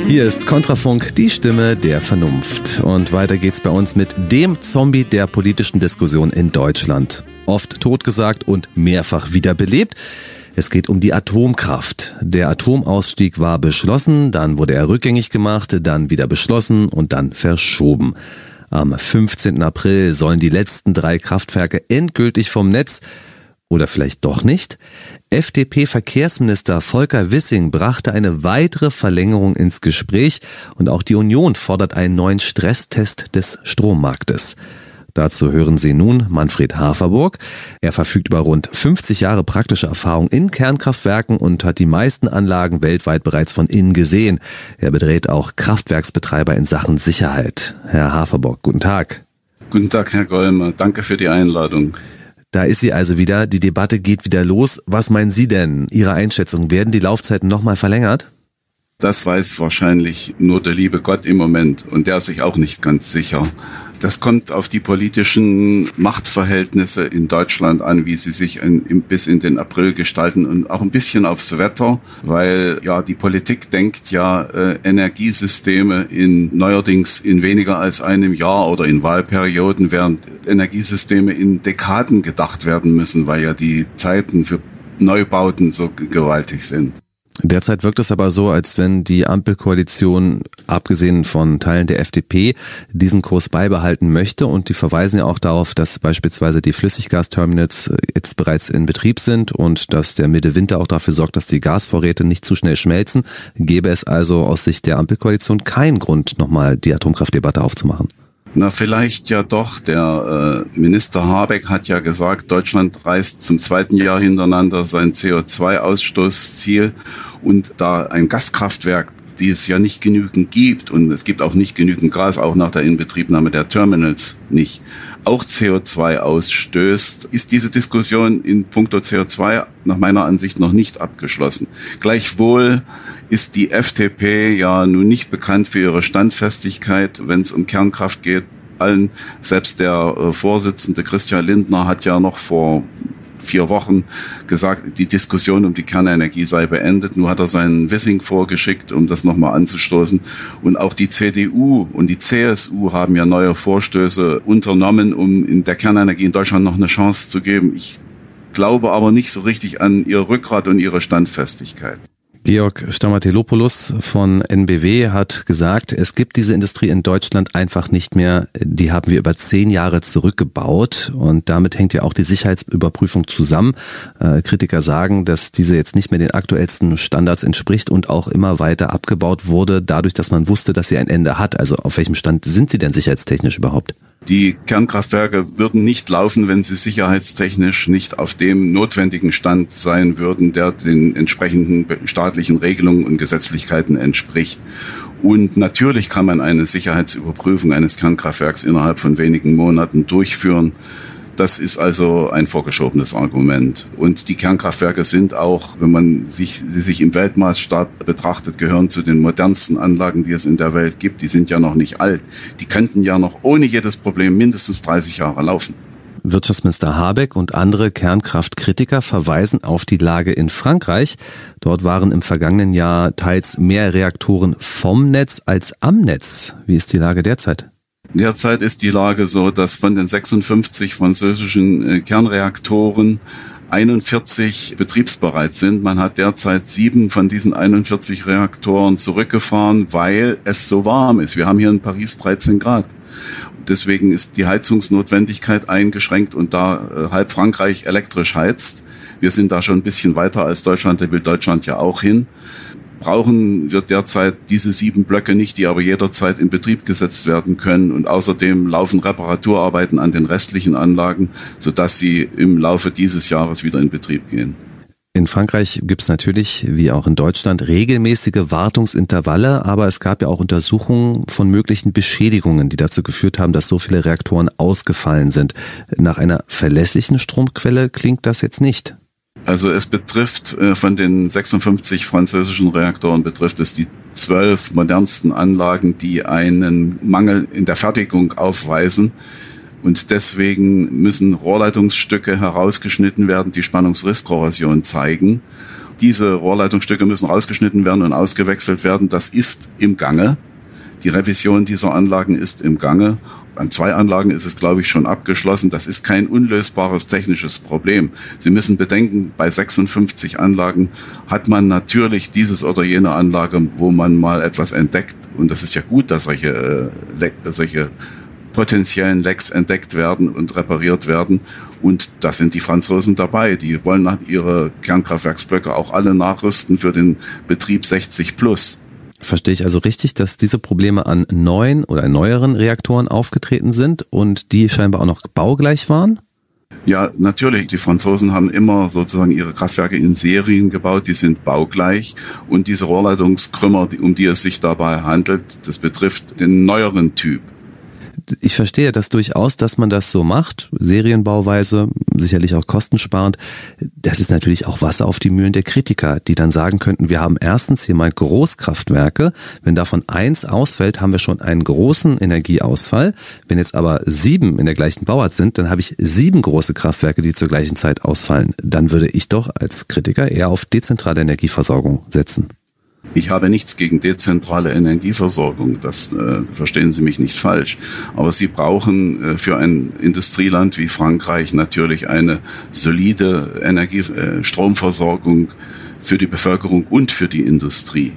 Hier ist Kontrafunk, die Stimme der Vernunft. Und weiter geht's bei uns mit dem Zombie der politischen Diskussion in Deutschland. Oft totgesagt und mehrfach wiederbelebt. Es geht um die Atomkraft. Der Atomausstieg war beschlossen, dann wurde er rückgängig gemacht, dann wieder beschlossen und dann verschoben. Am 15. April sollen die letzten 3 Kraftwerke endgültig vom Netz. Oder vielleicht doch nicht? FDP-Verkehrsminister Volker Wissing brachte eine weitere Verlängerung ins Gespräch und auch die Union fordert einen neuen Stresstest des Strommarktes. Dazu hören Sie nun Manfred Haferburg. Er verfügt über rund 50 Jahre praktische Erfahrung in Kernkraftwerken und hat die meisten Anlagen weltweit bereits von innen gesehen. Er berät auch Kraftwerksbetreiber in Sachen Sicherheit. Herr Haferburg, guten Tag. Guten Tag, Herr Gollmer. Danke für die Einladung. Da ist sie also wieder. Die Debatte geht wieder los. Was meinen Sie denn? Ihre Einschätzung, werden die Laufzeiten nochmal verlängert? Das weiß wahrscheinlich nur der liebe Gott im Moment und der ist sich auch nicht ganz sicher. Das kommt auf die politischen Machtverhältnisse in Deutschland an, wie sie sich bis in den April gestalten und auch ein bisschen aufs Wetter, weil ja die Politik denkt ja Energiesysteme neuerdings in weniger als einem Jahr oder in Wahlperioden, während Energiesysteme in Dekaden gedacht werden müssen, weil ja die Zeiten für Neubauten so gewaltig sind. Derzeit wirkt es aber so, als wenn die Ampelkoalition, abgesehen von Teilen der FDP, diesen Kurs beibehalten möchte. Und die verweisen ja auch darauf, dass beispielsweise die Flüssiggasterminals jetzt bereits in Betrieb sind und dass der Mitte-Winter auch dafür sorgt, dass die Gasvorräte nicht zu schnell schmelzen. Gäbe es also aus Sicht der Ampelkoalition keinen Grund, nochmal die Atomkraftdebatte aufzumachen? Na, vielleicht ja doch. Der Minister Habeck hat ja gesagt, Deutschland reißt zum 2. Jahr hintereinander sein CO2-Ausstoßziel und da ein Gaskraftwerk, die es ja nicht genügend gibt und es gibt auch nicht genügend Gas, auch nach der Inbetriebnahme der Terminals nicht, auch CO2 ausstößt, ist diese Diskussion in puncto CO2 nach meiner Ansicht noch nicht abgeschlossen. Gleichwohl ist die FDP ja nun nicht bekannt für ihre Standfestigkeit, wenn es um Kernkraft geht. Selbst der Vorsitzende Christian Lindner hat ja noch vor 4 Wochen gesagt, die Diskussion um die Kernenergie sei beendet. Nun hat er seinen Wissing vorgeschickt, um das nochmal anzustoßen. Und auch die CDU und die CSU haben ja neue Vorstöße unternommen, um in der Kernenergie in Deutschland noch eine Chance zu geben. Ich glaube aber nicht so richtig an ihr Rückgrat und ihre Standfestigkeit. Georg Stamatelopoulos von NBW hat gesagt, es gibt diese Industrie in Deutschland einfach nicht mehr. Die haben wir über 10 Jahre zurückgebaut und damit hängt ja auch die Sicherheitsüberprüfung zusammen. Kritiker sagen, dass diese jetzt nicht mehr den aktuellsten Standards entspricht und auch immer weiter abgebaut wurde, dadurch, dass man wusste, dass sie ein Ende hat. Also auf welchem Stand sind sie denn sicherheitstechnisch überhaupt? Die Kernkraftwerke würden nicht laufen, wenn sie sicherheitstechnisch nicht auf dem notwendigen Stand sein würden, der den entsprechenden staatlichen Regelungen und Gesetzlichkeiten entspricht. Und natürlich kann man eine Sicherheitsüberprüfung eines Kernkraftwerks innerhalb von wenigen Monaten durchführen. Das ist also ein vorgeschobenes Argument. Und die Kernkraftwerke sind auch, wenn man sie sich im Weltmaßstab betrachtet, gehören zu den modernsten Anlagen, die es in der Welt gibt. Die sind ja noch nicht alt. Die könnten ja noch ohne jedes Problem mindestens 30 Jahre laufen. Wirtschaftsminister Habeck und andere Kernkraftkritiker verweisen auf die Lage in Frankreich. Dort waren im vergangenen Jahr teils mehr Reaktoren vom Netz als am Netz. Wie ist die Lage derzeit? Derzeit ist die Lage so, dass von den 56 französischen Kernreaktoren 41 betriebsbereit sind. Man hat derzeit 7 von diesen 41 Reaktoren zurückgefahren, weil es so warm ist. Wir haben hier in Paris 13 Grad. Deswegen ist die Heizungsnotwendigkeit eingeschränkt und da halb Frankreich elektrisch heizt. Wir sind da schon ein bisschen weiter als Deutschland, da will Deutschland ja auch hin. Brauchen wir derzeit diese 7 Blöcke nicht, die aber jederzeit in Betrieb gesetzt werden können. Und außerdem laufen Reparaturarbeiten an den restlichen Anlagen, sodass sie im Laufe dieses Jahres wieder in Betrieb gehen. In Frankreich gibt es natürlich, wie auch in Deutschland, regelmäßige Wartungsintervalle, aber es gab ja auch Untersuchungen von möglichen Beschädigungen, die dazu geführt haben, dass so viele Reaktoren ausgefallen sind. Nach einer verlässlichen Stromquelle klingt das jetzt nicht. Also es betrifft von den 56 französischen Reaktoren betrifft es die 12 modernsten Anlagen, die einen Mangel in der Fertigung aufweisen. Und deswegen müssen Rohrleitungsstücke herausgeschnitten werden, die Spannungsrisskorrosion zeigen. Diese Rohrleitungsstücke müssen rausgeschnitten werden und ausgewechselt werden. Das ist im Gange. Die Revision dieser Anlagen ist im Gange. An 2 Anlagen ist es, glaube ich, schon abgeschlossen. Das ist kein unlösbares technisches Problem. Sie müssen bedenken, bei 56 Anlagen hat man natürlich dieses oder jene Anlage, wo man mal etwas entdeckt. Und das ist ja gut, dass solche potenziellen Lecks entdeckt werden und repariert werden. Und da sind die Franzosen dabei. Die wollen ihre Kernkraftwerksblöcke auch alle nachrüsten für den Betrieb 60+. Verstehe ich also richtig, dass diese Probleme an neuen oder neueren Reaktoren aufgetreten sind und die scheinbar auch noch baugleich waren? Ja, natürlich. Die Franzosen haben immer sozusagen ihre Kraftwerke in Serien gebaut, die sind baugleich. Und diese Rohrleitungskrümmer, um die es sich dabei handelt, das betrifft den neueren Typ. Ich verstehe das durchaus, dass man das so macht, serienbauweise, sicherlich auch kostensparend. Das ist natürlich auch Wasser auf die Mühlen der Kritiker, die dann sagen könnten, wir haben erstens hier mal Großkraftwerke, wenn davon 1 ausfällt, haben wir schon einen großen Energieausfall. Wenn jetzt aber 7 in der gleichen Bauart sind, dann habe ich 7 große Kraftwerke, die zur gleichen Zeit ausfallen. Dann würde ich doch als Kritiker eher auf dezentrale Energieversorgung setzen. Ich habe nichts gegen dezentrale Energieversorgung, das verstehen Sie mich nicht falsch. Aber Sie brauchen für ein Industrieland wie Frankreich natürlich eine solide Stromversorgung für die Bevölkerung und für die Industrie.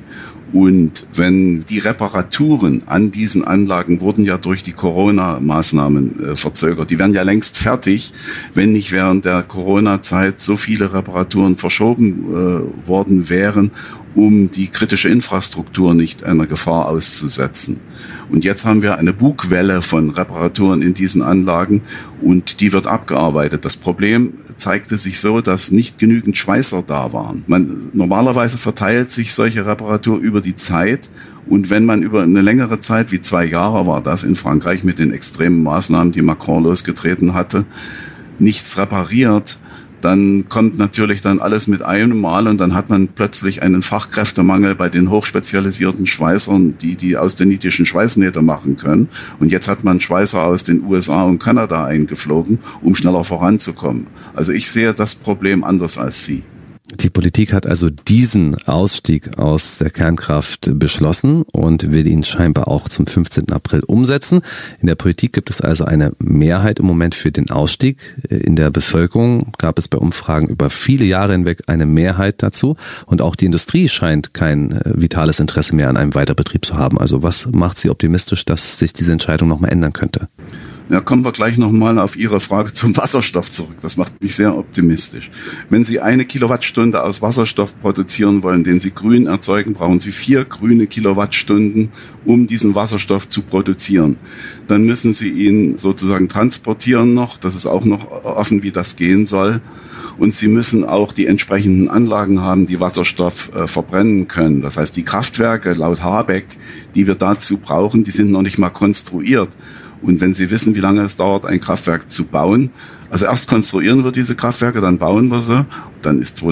Und wenn die Reparaturen an diesen Anlagen wurden ja durch die Corona-Maßnahmen verzögert. Die wären ja längst fertig, wenn nicht während der Corona-Zeit so viele Reparaturen verschoben worden wären, um die kritische Infrastruktur nicht einer Gefahr auszusetzen. Und jetzt haben wir eine Bugwelle von Reparaturen in diesen Anlagen und die wird abgearbeitet. Das Problem zeigte sich so, dass nicht genügend Schweißer da waren. Normalerweise verteilt sich solche Reparatur über die Zeit und wenn man über eine längere Zeit, wie 2 Jahre war das in Frankreich mit den extremen Maßnahmen, die Macron losgetreten hatte, nichts repariert, dann kommt natürlich dann alles mit einem Mal und dann hat man plötzlich einen Fachkräftemangel bei den hochspezialisierten Schweißern, die austenitischen Schweißnähte machen können. Und jetzt hat man Schweißer aus den USA und Kanada eingeflogen, um schneller voranzukommen. Also ich sehe das Problem anders als Sie. Die Politik hat also diesen Ausstieg aus der Kernkraft beschlossen und will ihn scheinbar auch zum 15. April umsetzen. In der Politik gibt es also eine Mehrheit im Moment für den Ausstieg. In der Bevölkerung gab es bei Umfragen über viele Jahre hinweg eine Mehrheit dazu. Und auch die Industrie scheint kein vitales Interesse mehr an einem Weiterbetrieb zu haben. Also was macht Sie optimistisch, dass sich diese Entscheidung nochmal ändern könnte? Ja, kommen wir gleich nochmal auf Ihre Frage zum Wasserstoff zurück. Das macht mich sehr optimistisch. Wenn Sie 1 Kilowattstunde aus Wasserstoff produzieren wollen, den Sie grün erzeugen, brauchen Sie 4 grüne Kilowattstunden, um diesen Wasserstoff zu produzieren. Dann müssen Sie ihn sozusagen transportieren noch. Das ist auch noch offen, wie das gehen soll. Und Sie müssen auch die entsprechenden Anlagen haben, die Wasserstoff verbrennen können. Das heißt, die Kraftwerke laut Habeck, die wir dazu brauchen, die sind noch nicht mal konstruiert. Und wenn Sie wissen, wie lange es dauert, ein Kraftwerk zu bauen, also erst konstruieren wir diese Kraftwerke, dann bauen wir sie, dann ist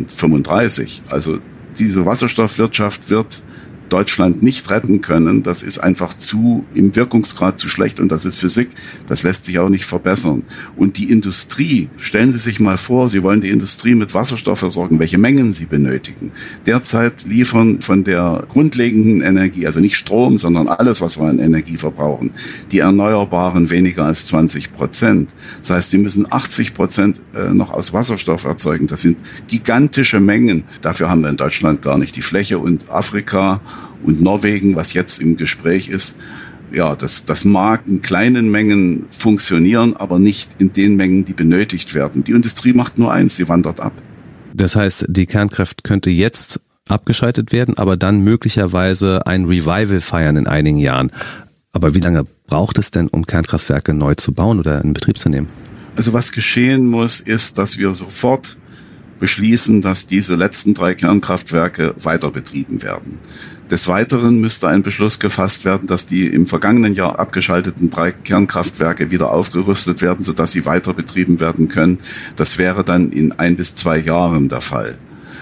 2035. Also diese Wasserstoffwirtschaft wird Deutschland nicht retten können. Das ist einfach im Wirkungsgrad zu schlecht und das ist Physik. Das lässt sich auch nicht verbessern. Und die Industrie, stellen Sie sich mal vor, Sie wollen die Industrie mit Wasserstoff versorgen, welche Mengen Sie benötigen. Derzeit liefern von der grundlegenden Energie, also nicht Strom, sondern alles, was wir an Energie verbrauchen, die Erneuerbaren weniger als 20%. Das heißt, Sie müssen 80% noch aus Wasserstoff erzeugen. Das sind gigantische Mengen. Dafür haben wir in Deutschland gar nicht die Fläche und Afrika und Norwegen, was jetzt im Gespräch ist, ja, das mag in kleinen Mengen funktionieren, aber nicht in den Mengen, die benötigt werden. Die Industrie macht nur eins, sie wandert ab. Das heißt, die Kernkraft könnte jetzt abgeschaltet werden, aber dann möglicherweise ein Revival feiern in einigen Jahren. Aber wie lange braucht es denn, um Kernkraftwerke neu zu bauen oder in Betrieb zu nehmen? Also was geschehen muss, ist, dass wir sofort beschließen, dass diese letzten 3 Kernkraftwerke weiter betrieben werden. Des Weiteren müsste ein Beschluss gefasst werden, dass die im vergangenen Jahr abgeschalteten 3 Kernkraftwerke wieder aufgerüstet werden, sodass sie weiter betrieben werden können. Das wäre dann in 1 bis 2 Jahren der Fall.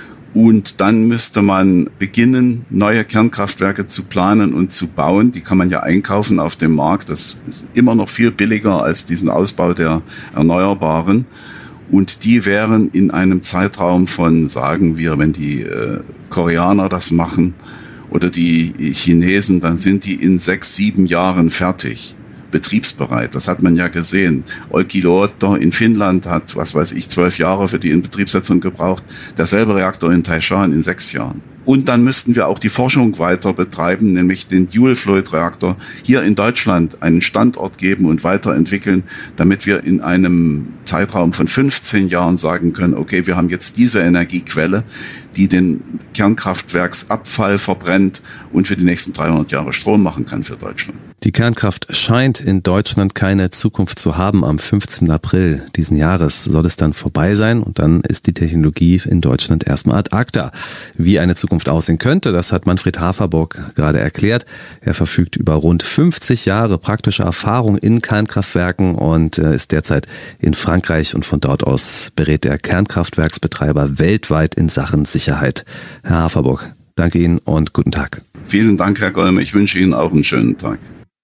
Und dann müsste man beginnen, neue Kernkraftwerke zu planen und zu bauen. Die kann man ja einkaufen auf dem Markt. Das ist immer noch viel billiger als diesen Ausbau der Erneuerbaren. Und die wären in einem Zeitraum von, sagen wir, wenn die Koreaner das machen oder die Chinesen, dann sind die in 6-7 Jahren fertig, betriebsbereit. Das hat man ja gesehen. Olkiluoto in Finnland hat, 12 Jahre für die Inbetriebssetzung gebraucht. Derselbe Reaktor in Taishan in 6 Jahren. Und dann müssten wir auch die Forschung weiter betreiben, nämlich den Dual-Fluid-Reaktor hier in Deutschland einen Standort geben und weiterentwickeln, damit wir in einem Zeitraum von 15 Jahren sagen können, okay, wir haben jetzt diese Energiequelle, die den Kernkraftwerksabfall verbrennt und für die nächsten 300 Jahre Strom machen kann für Deutschland. Die Kernkraft scheint in Deutschland keine Zukunft zu haben. Am 15. April diesen Jahres soll es dann vorbei sein und dann ist die Technologie in Deutschland erstmal ad acta. Wie eine Zukunft aussehen könnte, das hat Manfred Haferburg gerade erklärt. Er verfügt über rund 50 Jahre praktische Erfahrung in Kernkraftwerken und ist derzeit in Frankreich und von dort aus berät er Kernkraftwerksbetreiber weltweit in Sachen Sicherheit. Herr Haferburg, danke Ihnen und guten Tag. Vielen Dank, Herr Golme. Ich wünsche Ihnen auch einen schönen Tag.